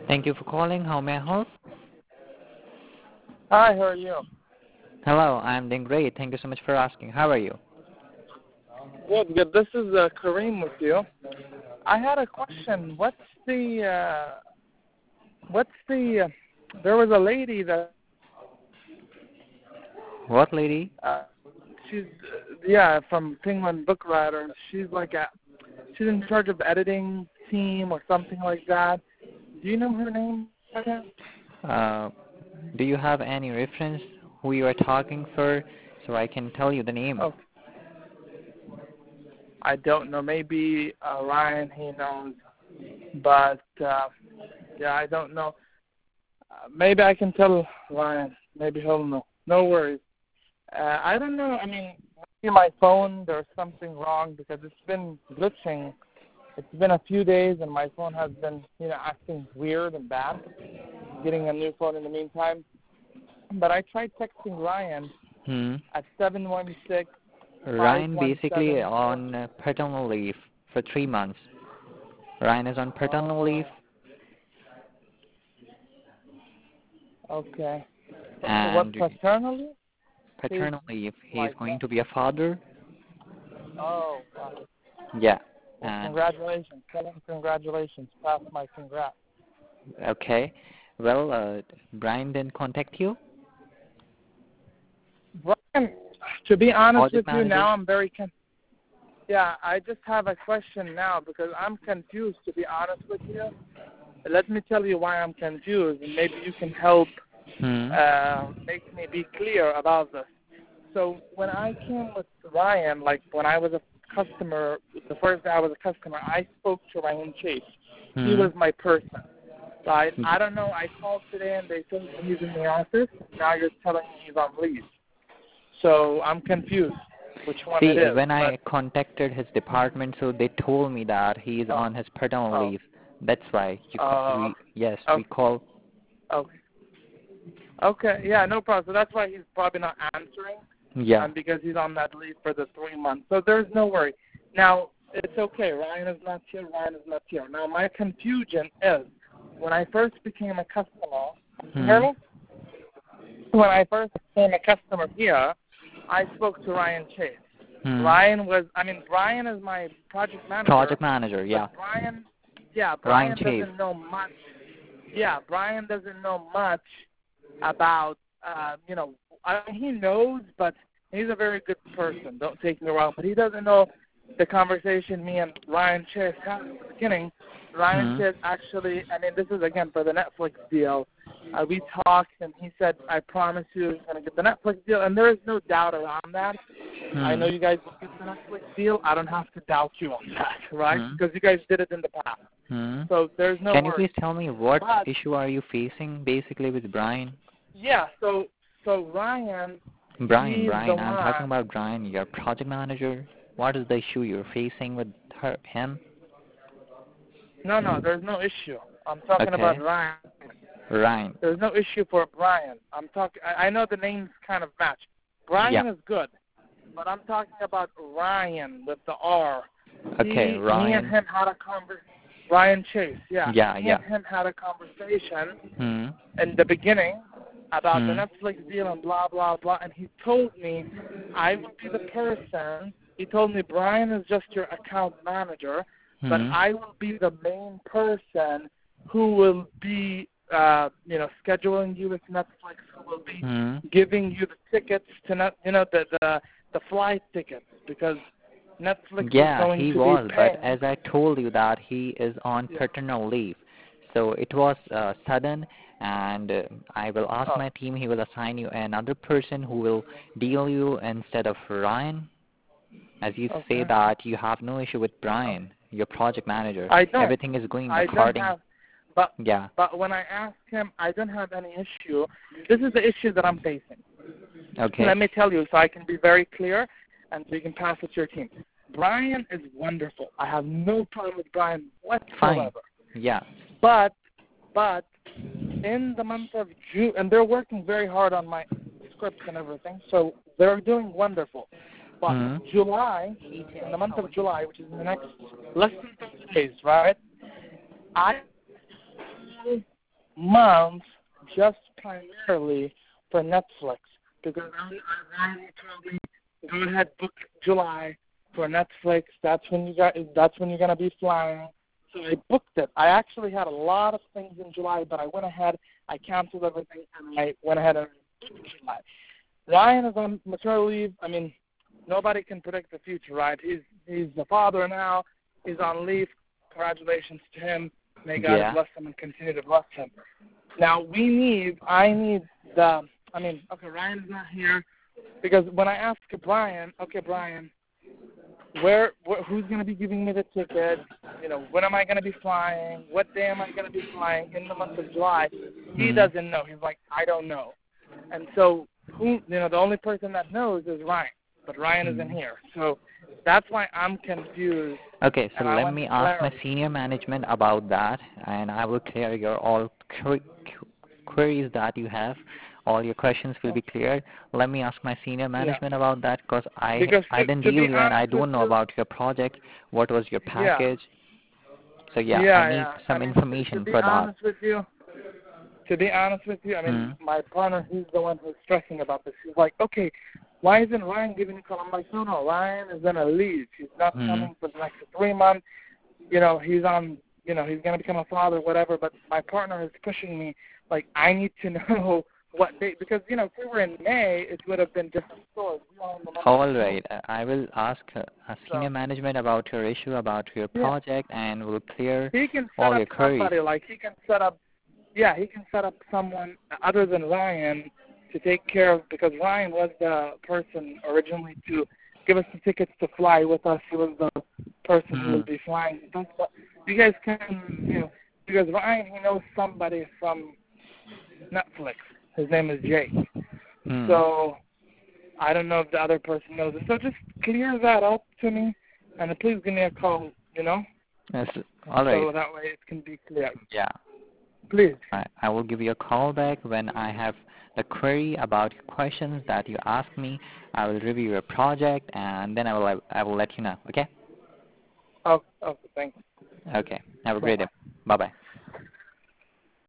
Thank you for calling. How may I help? Hi, how are you? Hello, I'm doing great. Thank you so much for asking. How are you? Good, good. This is Kareem with you. I had a question. There was a lady that, What lady? she's, from Penguin Book Writers. She's in charge of the editing team or something like that. Do you know her name? Uh, do you have any reference who you are talking for so I can tell you the name? Oh, I don't know. Maybe Ryan, he knows. But, I don't know. Maybe I can tell Ryan. Maybe he'll know. No worries. I don't know. I mean, maybe my phone, there's something wrong because it's been glitching. It's been a few days and my phone has been, acting weird and bad. Getting a new phone in the meantime. But I tried texting Ryan at 716. Ryan basically on paternal leave for 3 months. Ryan is on paternal leave. Okay. And What, paternally? paternal leave. He's going to be a father. Oh, wow. Yeah. Well, And congratulations. Tell him congratulations. Pass my congrats. okay. Well, Brian didn't contact you? Brian, to be honest Project with you, manager? now I'm I just have a question now because I'm confused, to be honest with you. Let me tell you why I'm confused, and maybe you can help make me be clear about this. So when I came with Ryan, like when I was a customer, the first day I was a customer, I spoke to Ryan Chase. He was my person. Right? I don't know. I called today and they told me he's in the office. Now you're telling me he's on leave. So I'm confused which one it is. When I contacted his department, so they told me that he is on his paternal leave. That's why we call. Okay. Okay. Yeah, no problem. So that's why he's probably not answering. Yeah. Because he's on that leave for the 3 months. So there's no worry. Now, it's okay. Ryan is not here. Now, my confusion is when I first became a customer, can you hear me? When I first became a customer here, I spoke to Ryan Chase. Brian is my project manager. Project manager, yeah. Brian doesn't know much. Yeah, Brian doesn't know much about, he knows, but he's a very good person. Don't take me wrong, but he doesn't know the conversation me and Ryan Chase had at the beginning. Ryan Chase actually, this is again for the Netflix deal. We talked, and he said, "I promise you, he's going to get the Netflix deal," and there is no doubt around that. I know you guys will get the Netflix deal. I don't have to doubt you on that, right? Because you guys did it in the past. So there's no. Can you please tell me what issue are you facing basically with Brian? Yeah. So Ryan. Brian, I'm talking about Brian, your project manager. What is the issue you're facing with him? No, there's no issue. I'm talking about Ryan. Ryan. There's no issue for Brian. I know the names kind of match. Brian is good, but I'm talking about Ryan with the R. Ryan. Me and him had a conversation. Ryan Chase, Me and him had a conversation in the beginning about the Netflix deal and blah, blah, blah. And he told me I would be the person. He told me Brian is just your account manager, but I will be the main person who will be, scheduling you with Netflix, who will be giving you the tickets to the flight tickets because Netflix is going to be paying. But as I told you that he is on paternal leave, so it was sudden. And I will ask my team. He will assign you another person who will deal you instead of Ryan. As you say that you have no issue with Brian, your project manager. I don't. Everything is going according. But when I asked him, I don't have any issue. This is the issue that I'm facing. Okay. Let me tell you so I can be very clear and so you can pass it to your team. Brian is wonderful. I have no problem with Brian whatsoever. Fine. Yeah. But in the month of June, and they're working very hard on my scripts and everything, so they're doing wonderful. But July, in the month of July, which is in the next less than 30 days, right, month just primarily for Netflix because Ryan told me go ahead book July for Netflix. That's when you're gonna be flying. So I booked it. I actually had a lot of things in July, but I went ahead, I canceled everything, and I went ahead and booked July. Ryan is on maternity leave. I mean, nobody can predict the future, right? He's the father now. He's on leave. Congratulations to him. May God bless him and continue to bless him. Now, Ryan is not here because when I asked Brian, who's going to be giving me the ticket? When am I going to be flying? What day am I going to be flying in the month of July? He doesn't know. He's like, I don't know. And so, the only person that knows is Ryan, but Ryan isn't here. So that's why I'm confused. Okay, so let me ask my senior management about that, and I will clear your all queries that you have. All your questions will be cleared. Let me ask my senior management about that because I didn't deal with and I don't know about your project. What was your package? So I need some information for that. To be honest with you, my partner, he's the one who's stressing about this. He's like, okay, why isn't Ryan giving a call? I'm like, no, Ryan is going to leave. He's not coming for the next 3 months. He's on, he's going to become a father, whatever. But my partner is pushing me, like, I need to know what date. Because, if we were in May, it would have been different stories. All right. I will ask senior management about your issue, about your project, and we'll clear all your queries. He can set up someone other than Ryan to take care of, because Ryan was the person originally to give us the tickets to fly with us. He was the person who would be flying. You guys can, because Ryan, he knows somebody from Netflix. His name is Jake. So I don't know if the other person knows it. So just clear that up to me, and please give me a call, Yes, all right. So that way it can be clear. Yeah. Please. I will give you a call back when I have the query about your questions that you asked me. I will review your project, and then I will let you know, okay? Okay, thanks. Okay. Have a great day. Bye-bye.